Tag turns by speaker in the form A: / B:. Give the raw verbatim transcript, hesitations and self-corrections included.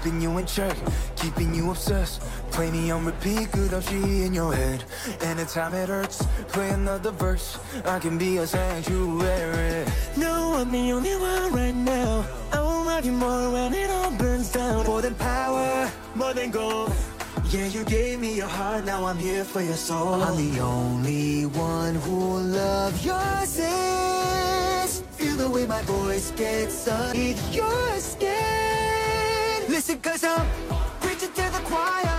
A: keeping you in check, keeping you obsessed. Play me on repeat, good how she in your head. Anytime it hurts, play another verse. I can be a sanctuary.
B: No, I'm the only one right now. I will love you more when it all burns down.
A: More than power,
B: More than gold.
A: yeah, you gave me your heart, now I'm here for your soul.
B: I'm
A: the only one who'll love your sins. Feel the way my voice gets underneath your skin. Listen, cause I'm preaching to the choir.